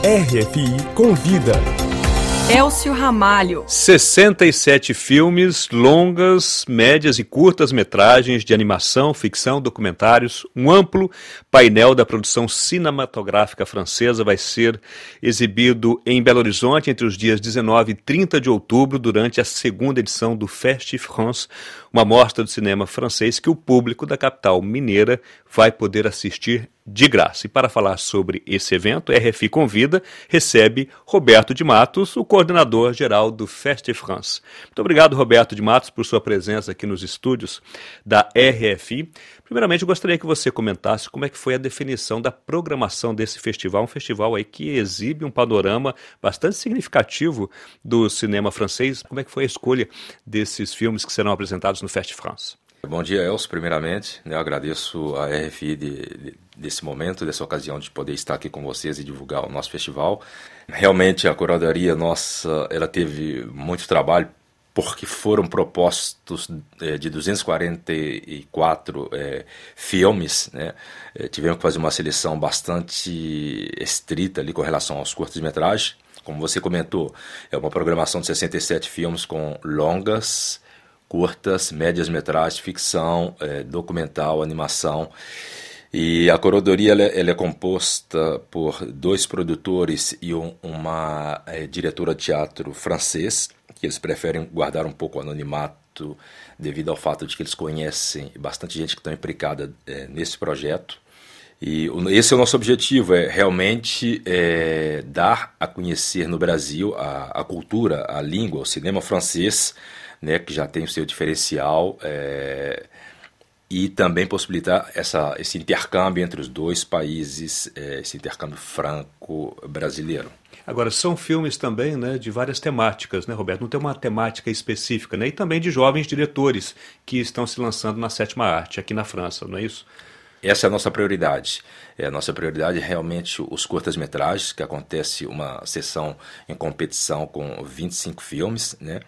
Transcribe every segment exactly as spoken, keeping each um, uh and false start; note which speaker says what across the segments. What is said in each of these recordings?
Speaker 1: R F I Convida.
Speaker 2: Elcio Ramalho.
Speaker 3: sessenta e sete filmes, longas, médias e curtas metragens de animação, ficção, documentários. Um amplo painel da produção cinematográfica francesa vai ser exibido em Belo Horizonte entre os dias dezenove e trinta de outubro, durante a segunda edição do Festi France, uma mostra do cinema francês que o público da capital mineira vai poder assistir de graça. E para falar sobre esse evento, a R F I Convida recebe Roberto de Matos, o coordenador geral do Festi France. Muito obrigado, Roberto de Matos, por sua presença aqui nos estúdios da R F I. Primeiramente, eu gostaria que você comentasse como é que foi a definição da programação desse festival, um festival aí que exibe um panorama bastante significativo do cinema francês. Como é que foi a escolha desses filmes que serão apresentados no Festi France?
Speaker 4: Bom dia, Elcio, primeiramente. Eu agradeço a R F I de, de, desse momento, dessa ocasião de poder estar aqui com vocês e divulgar o nosso festival. Realmente, a curadoria nossa, ela teve muito trabalho, porque foram propostos é, de duzentos e quarenta e quatro é, filmes, né? É, tivemos que fazer uma seleção bastante estrita ali com relação aos curtas-metragens. Como você comentou, é uma programação de sessenta e sete filmes com longas, curtas, médias metragens, ficção, é, documental, animação. E a curadoria ela, ela é composta por dois produtores e um, uma é, diretora de teatro francês, que eles preferem guardar um pouco o anonimato devido ao fato de que eles conhecem bastante gente que está implicada é, nesse projeto. E esse é o nosso objetivo, é realmente é, dar a conhecer no Brasil a, a cultura, a língua, o cinema francês, né, que já tem o seu diferencial, é, e também possibilitar essa, esse intercâmbio entre os dois países, é, esse intercâmbio franco-brasileiro.
Speaker 3: Agora, são filmes também, né, de várias temáticas, né, Roberto? Não tem uma temática específica, né? E também de jovens diretores que estão se lançando na sétima arte aqui na França, não é isso?
Speaker 4: Essa é a nossa prioridade. É, a nossa prioridade é realmente os curtas-metragens, que acontece uma sessão em competição com vinte e cinco filmes, né?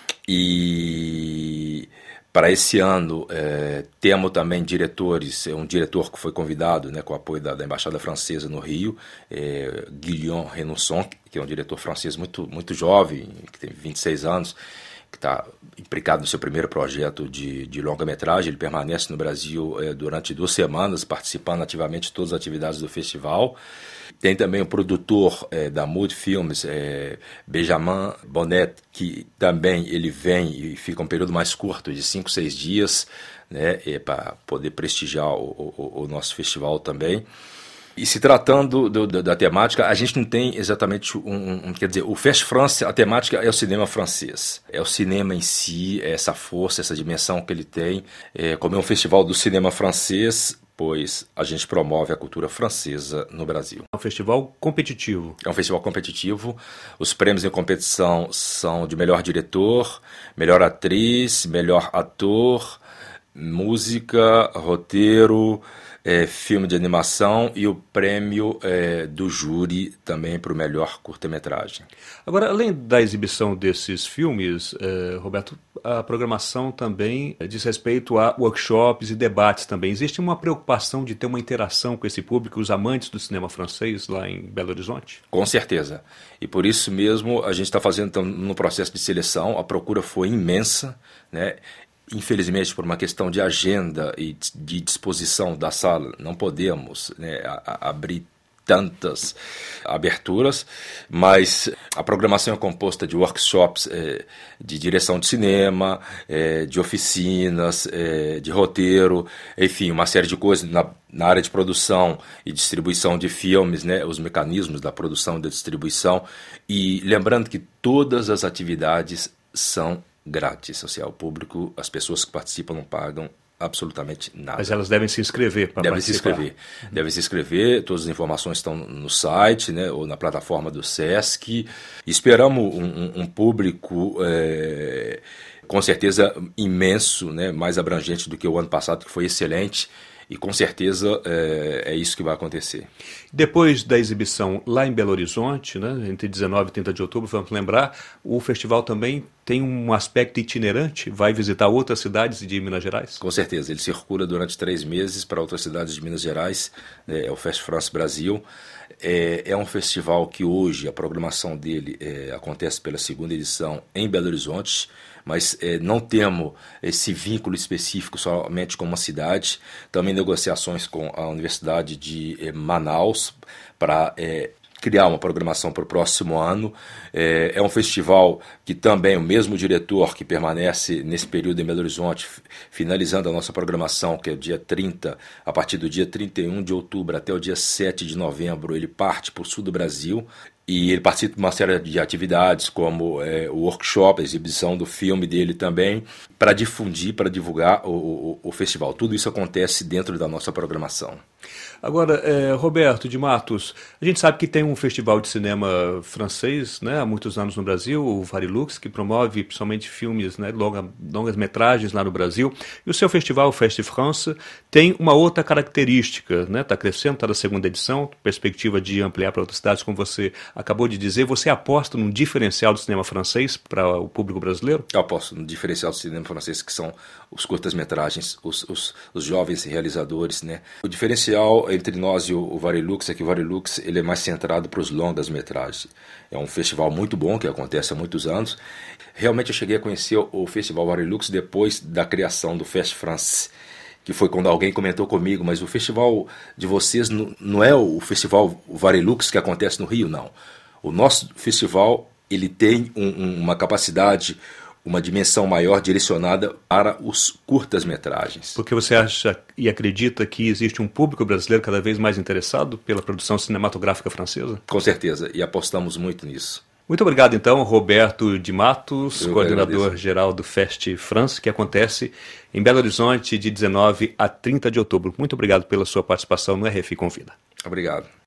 Speaker 4: E para esse ano é, temos também diretores, um diretor que foi convidado, né, com o apoio da, da Embaixada Francesa no Rio, é, Guillaume Renonçon, que é um diretor francês muito, muito jovem, que tem vinte e seis anos, que está implicado no seu primeiro projeto de, de longa-metragem. Ele permanece no Brasil é, durante duas semanas, participando ativamente de todas as atividades do festival. Tem também o produtor é, da Mood Films, é, Benjamin Bonnet, que também ele vem e fica um período mais curto, de cinco, seis dias, né, é, para poder prestigiar o, o, o nosso festival também. E se tratando do, do, da temática, a gente não tem exatamente um, um... Quer dizer, o Festi France, a temática é o cinema francês. É o cinema em si, é essa força, essa dimensão que ele tem. É, como é um festival do cinema francês, pois a gente promove a cultura francesa no Brasil.
Speaker 3: É um festival competitivo.
Speaker 4: É um festival competitivo. Os prêmios em competição são de melhor diretor, melhor atriz, melhor ator, música, roteiro, é, filme de animação e o prêmio é, do júri também para o melhor curta-metragem.
Speaker 3: Agora, além da exibição desses filmes, eh, Roberto, a programação também diz respeito a workshops e debates também. Existe uma preocupação de ter uma interação com esse público, os amantes do cinema francês lá em Belo Horizonte?
Speaker 4: Com certeza. E por isso mesmo a gente está fazendo então, no processo de seleção, a procura foi imensa, né? Infelizmente, por uma questão de agenda e de disposição da sala, não podemos, né, a, a abrir tantas aberturas, mas a programação é composta de workshops, é, de direção de cinema, é, de oficinas, é, de roteiro, enfim, uma série de coisas na, na área de produção e distribuição de filmes, né, os mecanismos da produção e da distribuição. E lembrando que todas as atividades são grátis, ou seja, o público, as pessoas que participam não pagam absolutamente nada.
Speaker 3: Mas elas devem se inscrever para
Speaker 4: devem
Speaker 3: participar.
Speaker 4: se inscrever. Devem se inscrever, todas as informações estão no site, né, ou na plataforma do Sesc. Esperamos um, um, um público é, com certeza imenso, né, mais abrangente do que o ano passado, que foi excelente. E com certeza é, é isso que vai acontecer.
Speaker 3: Depois da exibição lá em Belo Horizonte, né, entre dezenove e trinta de outubro, vamos lembrar, o festival também tem um aspecto itinerante, vai visitar outras cidades de Minas Gerais?
Speaker 4: Com certeza, ele circula durante três meses para outras cidades de Minas Gerais, é, é o Festi France Brasil. É, é um festival que hoje a programação dele é, acontece pela segunda edição em Belo Horizonte, mas é, não temos esse vínculo específico somente com uma cidade. Também negociações com a Universidade de é, Manaus para é, criar uma programação para o próximo ano. É, é um festival que também o mesmo diretor que permanece nesse período em Belo Horizonte, finalizando a nossa programação, que é o dia trinta, a partir do dia trinta e um de outubro até o dia sete de novembro, ele parte para o sul do Brasil. E ele participa de uma série de atividades, como é, o workshop, a exibição do filme dele também, para difundir, para divulgar o, o, o festival. Tudo isso acontece dentro da nossa programação.
Speaker 3: Agora, é, Roberto de Matos, a gente sabe que tem um festival de cinema francês, né, há muitos anos no Brasil, o Varilux, que promove principalmente filmes, né, longa, longas metragens lá no Brasil. E o seu festival, o Fest France, tem uma outra característica, né, está crescendo, está na segunda edição, perspectiva de ampliar para outras cidades, como você acabou de dizer. Você aposta num diferencial do cinema francês para o público brasileiro?
Speaker 4: Eu aposto no diferencial do cinema francês, que são os curtas-metragens, os, os, os jovens realizadores, né? O diferencial entre nós e o, o Varilux é que o Varilux ele é mais centrado para os longas-metragens. É um festival muito bom, que acontece há muitos anos. Realmente eu cheguei a conhecer o festival Varilux depois da criação do Fest France, que foi quando alguém comentou comigo, mas o festival de vocês não, não é o festival Varilux que acontece no Rio, não. O nosso festival ele tem um, um, uma capacidade, uma dimensão maior direcionada para os curtas-metragens.
Speaker 3: Porque você acha e acredita que existe um público brasileiro cada vez mais interessado pela produção cinematográfica francesa?
Speaker 4: Com certeza, e apostamos muito nisso.
Speaker 3: Muito obrigado, então, Roberto de Matos, coordenador-geral do Fest France, que acontece em Belo Horizonte de dezenove a trinta de outubro. Muito obrigado pela sua participação no R F I Convida.
Speaker 4: Obrigado.